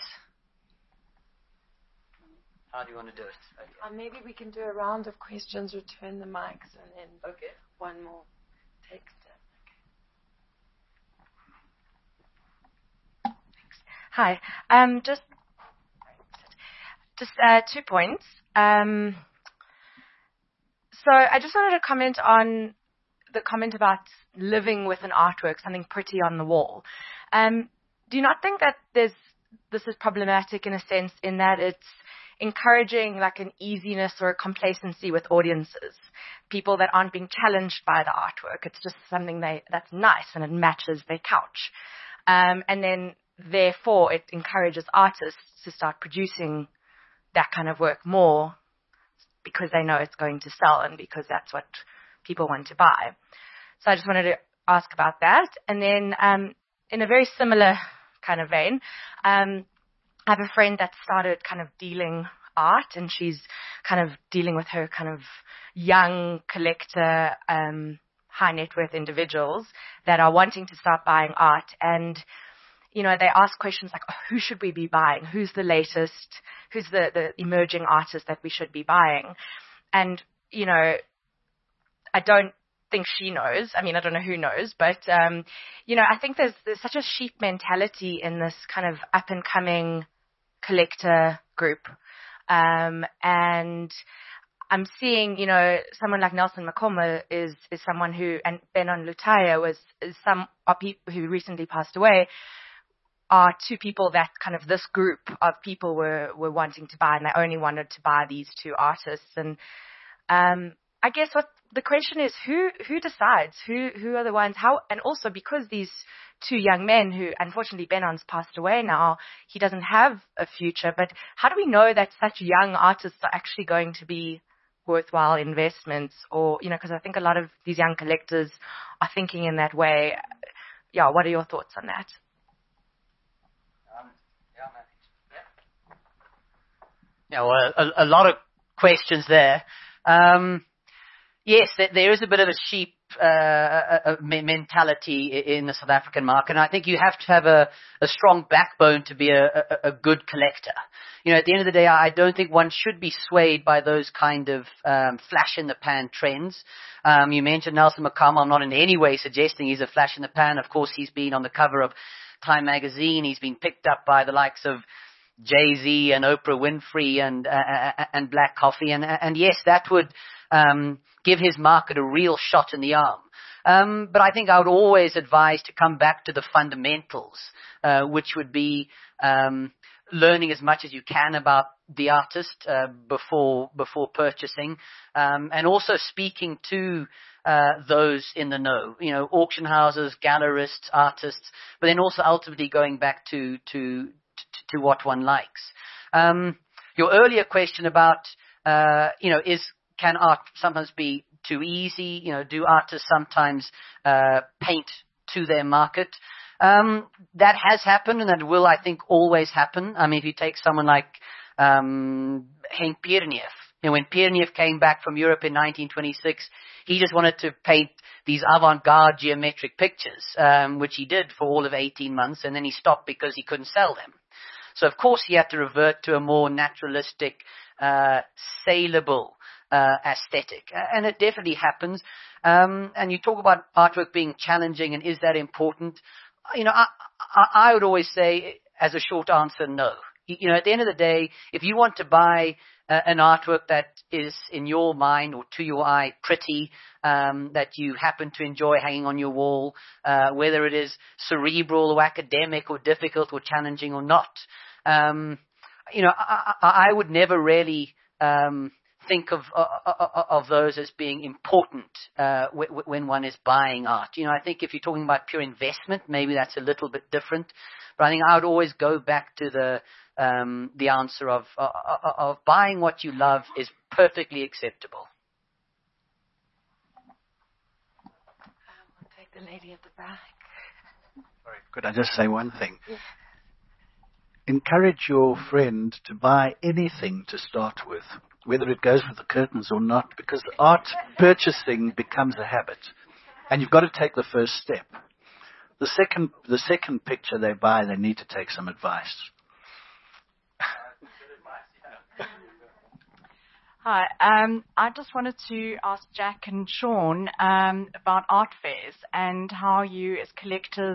How do you want to do it? Okay. Maybe we can do a round of questions, return the mics, and then one more text. Okay. Thanks. Hi. Just 2 points. So I just wanted to comment on the comment about living with an artwork, something pretty on the wall. Do you not think that this is problematic in a sense in that it's encouraging like an easiness or a complacency with audiences, people that aren't being challenged by the artwork? It's just something that's nice and it matches their couch. And then therefore it encourages artists to start producing that kind of work more because they know it's going to sell and because that's what people want to buy. So I just wanted to ask about that. And then in a very similar kind of vein, I have a friend that started kind of dealing art, and she's kind of dealing with her kind of young collector, high net worth individuals that are wanting to start buying art. And, you know, they ask questions like, who should we be buying? Who's the latest? Who's the emerging artist that we should be buying? And, you know, I don't think she knows. I mean, I don't know who knows, but, you know, I think there's such a sheep mentality in this kind of up and coming collector group. And I'm seeing, you know, someone like Nelson Makoma is someone who, and Benon Lutaya is people who recently passed away, are 2 people that kind of this group of people were wanting to buy, and they only wanted to buy these 2 artists. And, I guess what the question is, who decides? Who are the ones? How? And also because these 2 young men who, unfortunately, Benon's passed away now, he doesn't have a future. But how do we know that such young artists are actually going to be worthwhile investments? Or, you know, because I think a lot of these young collectors are thinking in that way. Yeah, what are your thoughts on that? Yeah, well, a lot of questions there. Yes, there is a bit of a sheep mentality in the South African market, and I think you have to have a strong backbone to be a good collector. You know, at the end of the day, I don't think one should be swayed by those kind of flash-in-the-pan trends. You mentioned Nelson Makoma. I'm not in any way suggesting he's a flash-in-the-pan. Of course, he's been on the cover of Time magazine. He's been picked up by the likes of Jay-Z and Oprah Winfrey and Black Coffee, and yes, that would give his market a real shot in the arm. But I think I would always advise to come back to the fundamentals, which would be learning as much as you can about the artist before purchasing, and also speaking to those in the know, auction houses, gallerists, artists, but then also ultimately going back to what one likes. Your earlier question about can art sometimes be too easy? Do artists sometimes paint to their market? That has happened, and that will, I think, always happen. I mean, if you take someone like Henk Pierneef, when Pierneef came back from Europe in 1926, he just wanted to paint these avant-garde geometric pictures, which he did for all of 18 months, and then he stopped because he couldn't sell them. So, of course, he had to revert to a more naturalistic, saleable aesthetic. And it definitely happens. And you talk about artwork being challenging, and is that important? I would always say, as a short answer, no. At the end of the day, if you want to buy an artwork that is, in your mind or to your eye, pretty, that you happen to enjoy hanging on your wall, whether it is cerebral or academic or difficult or challenging or not, I would never really think of those as being important when one is buying art. I think if you're talking about pure investment, maybe that's a little bit different. But I think I would always go back to the answer of buying what you love is perfectly acceptable. I'll take the lady at the back. Sorry, could I just say one thing? Yeah. Encourage your friend to buy anything to start with, whether it goes with the curtains or not, because art purchasing becomes a habit, and you've got to take the first step. The second picture they buy, they need to take some advice. Hi, I just wanted to ask Jack and Sean about art fairs and how you, as collectors,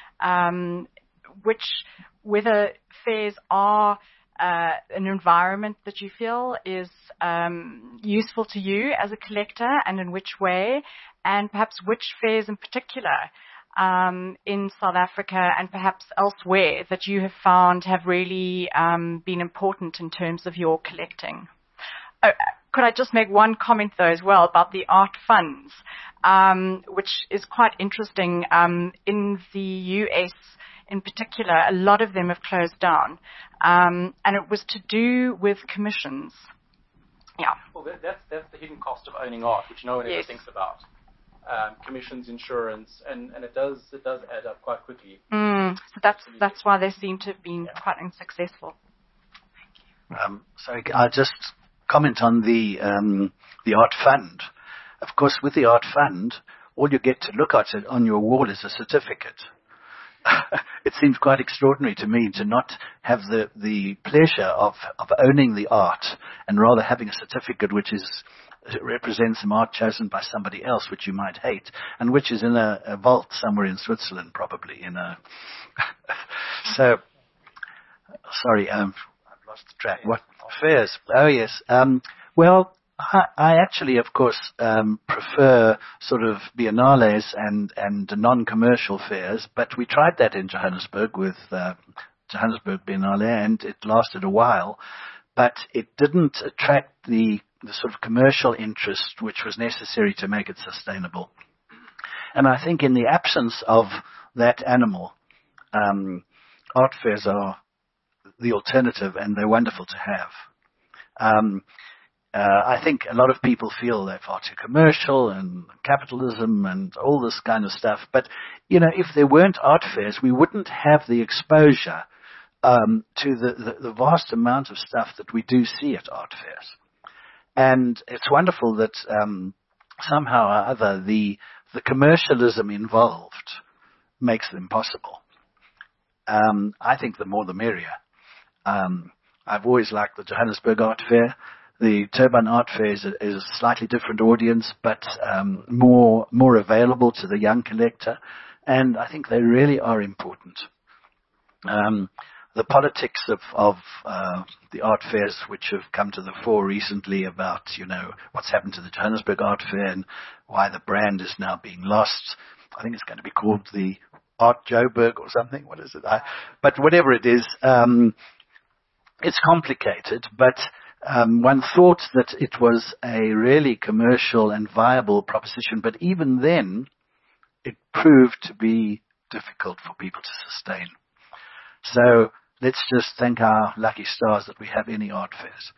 whether fairs are an environment that you feel is useful to you as a collector, and in which way, and perhaps which fairs in particular in South Africa and perhaps elsewhere that you have found have really been important in terms of your collecting. Could I just make one comment, though, as well, about the art funds, which is quite interesting. In the US, in particular, a lot of them have closed down, and it was to do with commissions. Yeah. Well, that's the hidden cost of owning art, which no one ever thinks about. Commissions, insurance, and it does add up quite quickly. So that's why they seem to have been quite unsuccessful. Sorry, I'll just comment on the art fund. Of course, with the art fund, all you get to look at on your wall is a certificate. It seems quite extraordinary to me to not have the pleasure of owning the art, and rather having a certificate which represents some art chosen by somebody else, which you might hate, and which is in a vault somewhere in Switzerland, probably So, sorry, I've lost the track. What fairs? Oh yes. Well, I actually, of course, prefer sort of biennales and non-commercial fairs, but we tried that in Johannesburg with Johannesburg Biennale, and it lasted a while, but it didn't attract the sort of commercial interest which was necessary to make it sustainable. And I think in the absence of that animal, art fairs are the alternative, and they're wonderful to have. I think a lot of people feel they're far too commercial and capitalism and all this kind of stuff. But, if there weren't art fairs, we wouldn't have the exposure to the vast amount of stuff that we do see at art fairs. And it's wonderful that somehow or other the commercialism involved makes them possible. I think the more the merrier. I've always liked the Johannesburg Art Fair. The Durban Art Fair is a slightly different audience, but more available to the young collector, and I think they really are important. The politics of the art fairs, which have come to the fore recently about what's happened to the Johannesburg Art Fair and why the brand is now being lost. I think it's going to be called the Art Joburg or something. What is it? But whatever it is. it's complicated, but one thought that it was a really commercial and viable proposition, but even then, it proved to be difficult for people to sustain. So let's just thank our lucky stars that we have any art fairs.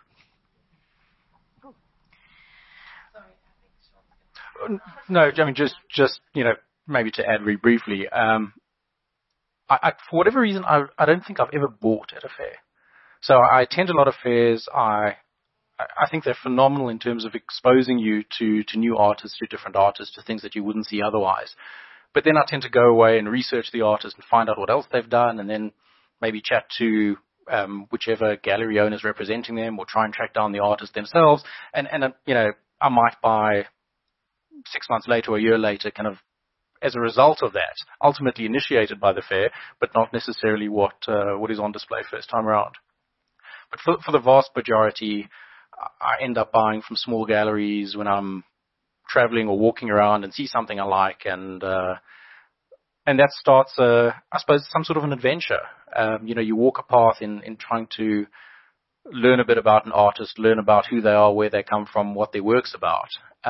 No, I mean, just maybe to add very briefly, I for whatever reason, I don't think I've ever bought at a fair. So I attend a lot of fairs. I think they're phenomenal in terms of exposing you to new artists, to different artists, to things that you wouldn't see otherwise. But then I tend to go away and research the artist and find out what else they've done, and then maybe chat to whichever gallery owners representing them, or try and track down the artist themselves. And I might buy 6 months later or a year later, kind of as a result of that, ultimately initiated by the fair, but not necessarily what is on display first time around. But for the vast majority, I end up buying from small galleries when I'm traveling or walking around and see something I like, and that starts, I suppose, some sort of an adventure. You walk a path in trying to learn a bit about an artist, learn about who they are, where they come from, what their work's about.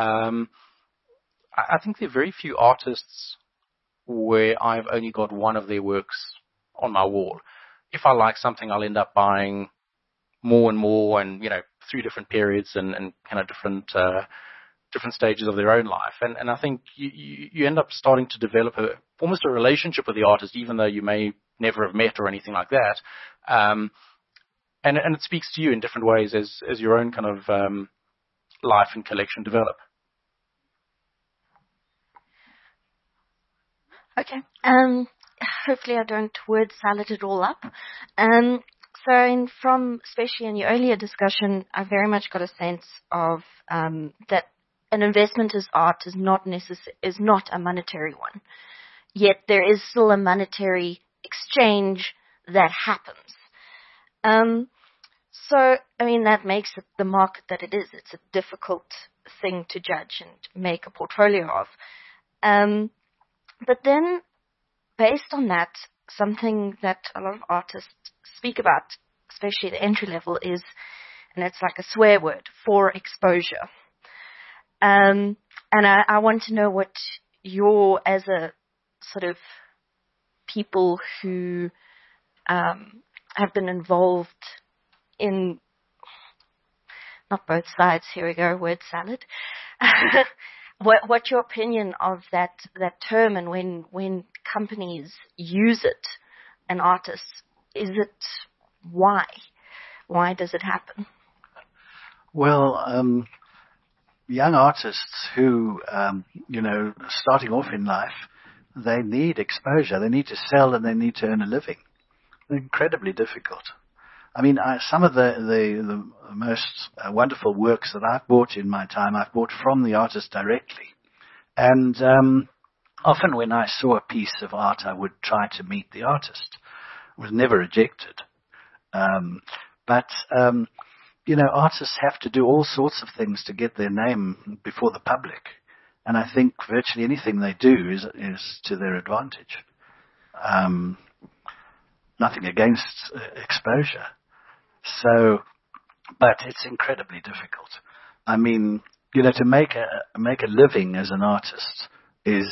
I think there are very few artists where I've only got one of their works on my wall. If I like something, I'll end up buying more and more, and through different periods and kind of different stages of their own life. And I think you end up starting to develop almost a relationship with the artist, even though you may never have met or anything like that. And it speaks to you in different ways as your own kind of life and collection develop. Okay. Hopefully I don't word salad it all up. From especially in your earlier discussion, I very much got a sense of that an investment as art is not a monetary one. Yet there is still a monetary exchange that happens. That makes it the market that it is. It's a difficult thing to judge and make a portfolio of. But then, based on that, something that a lot of artists speak about, especially the entry level, is, and it's like a swear word, for exposure. And I want to know what as a sort of people who have been involved in, not both sides, here we go, word salad. What's your opinion of that term, and when companies use it, and artists, is it why? Why does it happen? Well, young artists who, starting off in life, they need exposure. They need to sell and they need to earn a living. They're incredibly difficult. I mean, some of the most wonderful works that I've bought in my time, I've bought from the artist directly. And often when I saw a piece of art, I would try to meet the artist. I was never rejected. But artists have to do all sorts of things to get their name before the public. And I think virtually anything they do is to their advantage. Nothing against exposure. So, but it's incredibly difficult. I mean, to make a living as an artist is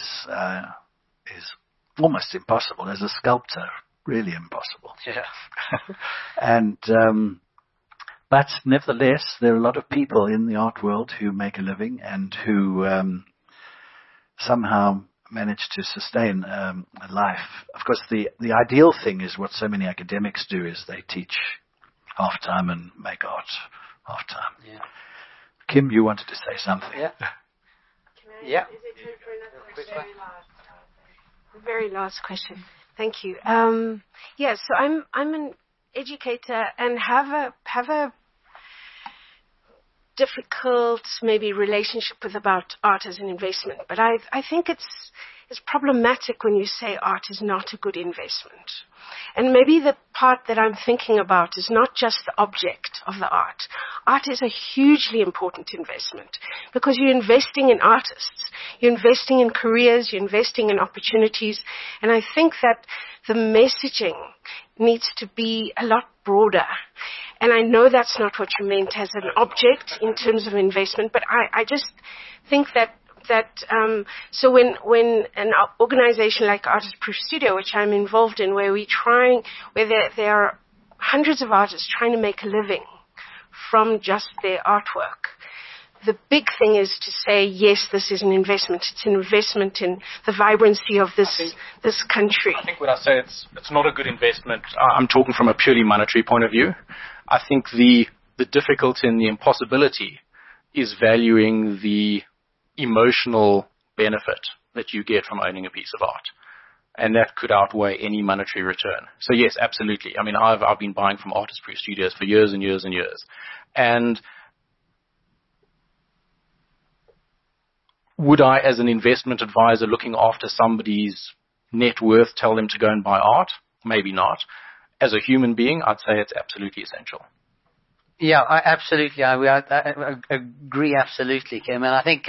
almost impossible. As a sculptor, really impossible. Yeah. And but nevertheless, there are a lot of people in the art world who make a living and who somehow manage to sustain a life. Of course, the ideal thing is what so many academics do, is they teach half-time and make art half-time. Yeah. Kim, you wanted to say something. Yeah. Yeah. Is it time for another question? Very last question. Thank you. So I'm an educator and have a difficult maybe relationship about art as an investment, but I think it's problematic when you say art is not a good investment. And maybe the part that I'm thinking about is not just the object of the art. Art is a hugely important investment because you're investing in artists, you're investing in careers, you're investing in opportunities, and I think that the messaging needs to be a lot broader. And I know that's not what you meant as an object in terms of investment, but I just think that so when an organization like Artist Proof Studio, which I'm involved in, where there are hundreds of artists trying to make a living from just their artwork, the big thing is to say, yes, this is an investment. It's an investment in the vibrancy of this country. I think when I say it's not a good investment, I'm talking from a purely monetary point of view. I think the difficulty and the impossibility is valuing the emotional benefit that you get from owning a piece of art. And that could outweigh any monetary return. So yes, absolutely. I mean, I've been buying from Artist Proof Studios for years and years and years. And would I, as an investment advisor looking after somebody's net worth, tell them to go and buy art? Maybe not. As a human being, I'd say it's absolutely essential. Yeah, absolutely. I agree absolutely, Kim. And I think,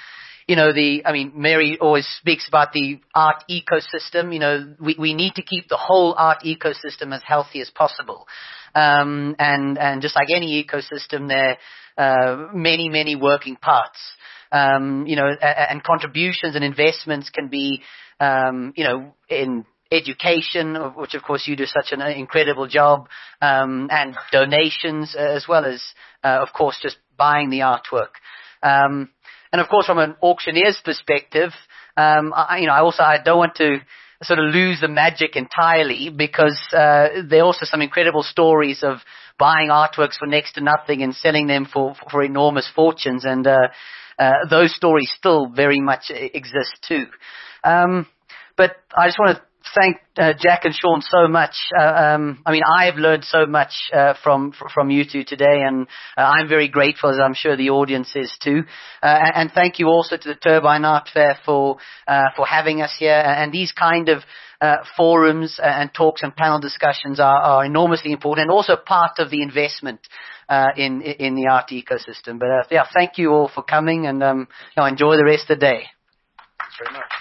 Mary always speaks about the art ecosystem. We need to keep the whole art ecosystem as healthy as possible. And just like any ecosystem, there are many working parts. And contributions and investments can be, in education, which of course you do such an incredible job, and donations, as well as, of course, just buying the artwork. And of course, from an auctioneer's perspective, I don't want to sort of lose the magic entirely, because there are also some incredible stories of buying artworks for next to nothing and selling them for enormous fortunes, and those stories still very much exist too. But I just want to thank Jack and Sean so much. I have learned so much from you two today, and I'm very grateful, as I'm sure the audience is too. And thank you also to the Turbine Art Fair for having us here. And these kind of forums and talks and panel discussions are enormously important, and also part of the investment in the art ecosystem. But thank you all for coming, and enjoy the rest of the day. Thanks very much.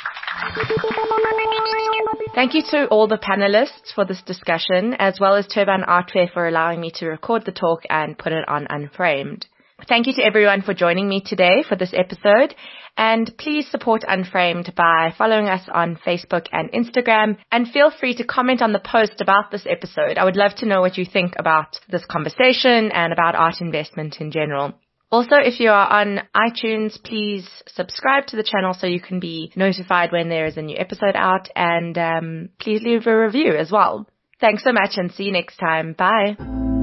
Thank you to all the panelists for this discussion, as well as Turbine Art Fair for allowing me to record the talk and put it on Unframed. Thank you to everyone for joining me today for this episode, and please support Unframed by following us on Facebook and Instagram, and feel free to comment on the post about this episode. I would love to know what you think about this conversation and about art investment in general. Also, if you are on iTunes, please subscribe to the channel so you can be notified when there is a new episode out, and please leave a review as well. Thanks so much, and see you next time. Bye.